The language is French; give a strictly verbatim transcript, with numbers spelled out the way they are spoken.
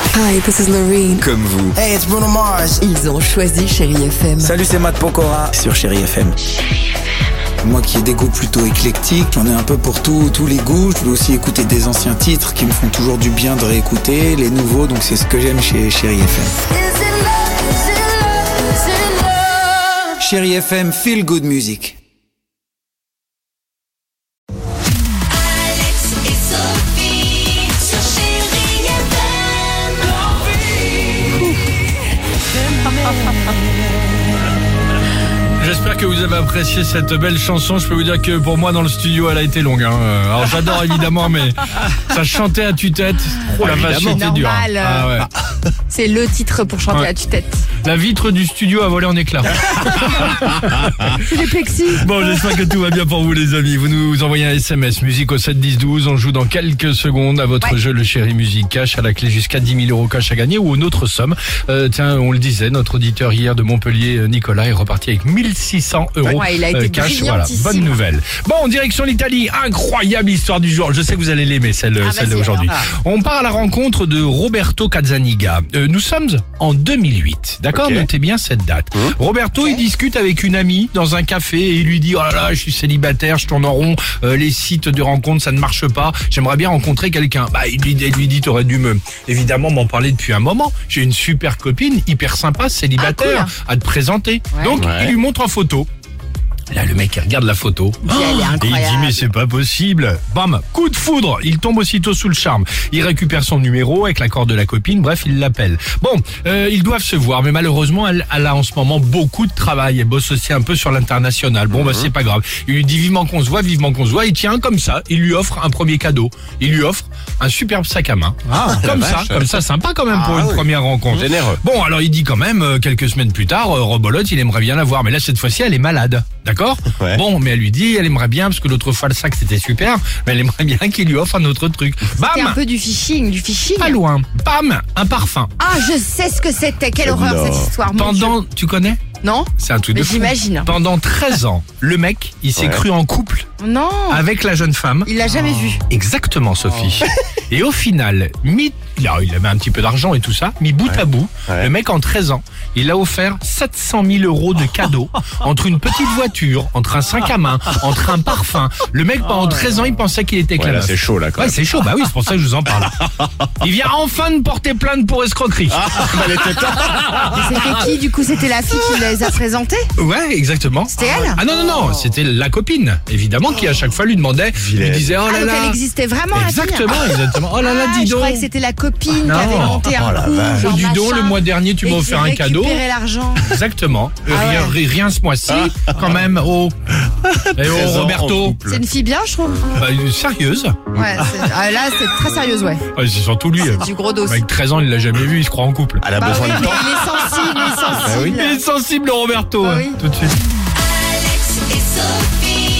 Hi, this is Loreen. Comme vous. Hey, it's Bruno Mars. Ils ont choisi Chérie F M. Salut, c'est Matt Pokora sur Chérie F M. Moi qui ai des goûts plutôt éclectiques, j'en ai un peu pour tout, tous les goûts. Je peux aussi écouter des anciens titres qui me font toujours du bien de réécouter, les nouveaux, donc c'est ce que j'aime chez Chérie F M. Chérie F M, feel good music. J'espère que vous avez apprécié cette belle chanson. Je peux vous dire que pour moi dans le studio elle a été longue. Hein. Alors j'adore évidemment, mais ça chantait à tue-tête. Oh la vache, c'était dur. Hein. Ah, ouais. C'est le titre pour chanter Ouais. à tue-tête. La vitre du studio a volé en éclats. C'est des plexis. Bon, j'espère que tout va bien pour vous les amis. Vous nous envoyez un S M S musique au sept dix douze. On joue dans quelques secondes à votre Ouais. jeu le Chéri Musique Cash à la clé jusqu'à dix mille euros cash à gagner ou une autre somme. Euh, tiens, on le disait, notre auditeur hier de Montpellier, Nicolas, est reparti avec mille six cents euros Ouais, il a été euh, cash. Voilà, brillantissime. bonne nouvelle. Bon, direction l'Italie. Incroyable histoire du jour. Je sais que vous allez l'aimer celle, Ah, celle vas-y, d'aujourd'hui. alors. On part à la rencontre de Roberto Cazzaniga. Euh, nous sommes en deux mille huit. D'accord, Ok. notez bien cette date. Roberto, il discute avec une amie dans un café et il lui dit oh là là, je suis célibataire, je tourne en rond, euh, les sites de rencontres ça ne marche pas, j'aimerais bien rencontrer quelqu'un. Bah il lui, il lui dit t'aurais dû me évidemment m'en parler depuis un moment. J'ai une super copine, hyper sympa, célibataire, Ah, à te présenter. Ouais. Donc Ouais. il lui montre en photo. Là, le mec, il regarde la photo. Elle est Et il dit, incroyable. mais c'est pas possible. Bam, coup de foudre. Il tombe aussitôt sous le charme. Il récupère son numéro avec l'accord de la copine. Bref, il l'appelle. Bon, euh, ils doivent se voir, mais malheureusement, elle, elle a en ce moment beaucoup de travail. Elle bosse aussi un peu sur l'international. Bon, bah, c'est pas grave. Il lui dit vivement qu'on se voit, vivement qu'on se voit. Il tient comme ça. Il lui offre un premier cadeau. Il lui offre un superbe sac à main. comme ça, comme ça, sympa quand même pour Ah une oui. première rencontre. Généreux. Bon, alors il dit quand même, euh, quelques semaines plus tard, euh, Robolote, il aimerait bien la voir. Mais là, cette fois-ci, elle est malade. D'accord? Ouais. Bon, mais elle lui dit, elle aimerait bien, parce que l'autre fois, le sac, c'était super, mais elle aimerait bien qu'il lui offre un autre truc. C'est un Bam! peu du phishing, du phishing. Pas loin. Bam! Un parfum. Ah, je sais ce que c'était. Quelle horreur Non. cette histoire. mon Dieu. Pendant, tu connais? Non C'est un truc Mais de fou. j'imagine. Pendant treize ans, le mec, il s'est Ouais. cru en couple Non. avec la jeune femme. Il l'a jamais vu. Exactement, Sophie. Et au final, mis, là, il avait un petit peu d'argent et tout ça, mis bout à bout, Ouais. le mec en treize ans, il a offert sept cent mille euros de cadeaux entre une petite voiture, entre un sac à main, entre un parfum. Le mec, pendant treize ans, il pensait qu'il était avec Ouais, la là, meuf. c'est chaud, là, quand Ouais, même. c'est chaud, bah oui, c'est pour ça que je vous en parle. Il vient enfin de porter plainte pour escroquerie. Bah, elle était top. Et C'était qui du coup? C'était la fille qui les a présentés? Ouais, exactement. C'était elle? Ah non, non, non, c'était la copine, évidemment, qui à chaque fois lui demandait, lui Vilaine. disait, oh Ah, là donc là. elle existait vraiment la fille. Exactement, exactement. Oh là là, Ah, dis je donc. croyais que c'était la copine Non. qui avait monté un Oh la coup. vache. genre Oh, dis donc, machin, le mois dernier, tu et m'as qui offert un cadeau. récupérait l'argent. Exactement. Euh, Ah rien, ouais. ri- rien ce mois-ci, quand même. Oh, et treize oh ans en Roberto. couple. C'est une fille bien, je trouve. Bah, euh, sérieuse. Ouais, c'est- ah, là, c'est très sérieuse, ouais. Ouais, c'est surtout lui. Du gros dos. Avec treize ans, il l'a jamais vu, il se croit en couple. Elle a Bah besoin oui, de mais temps. il est sensible, il est sensible. Il est sensible, le Roberto. Bah hein, oui. Tout de suite. Alex et Sophie.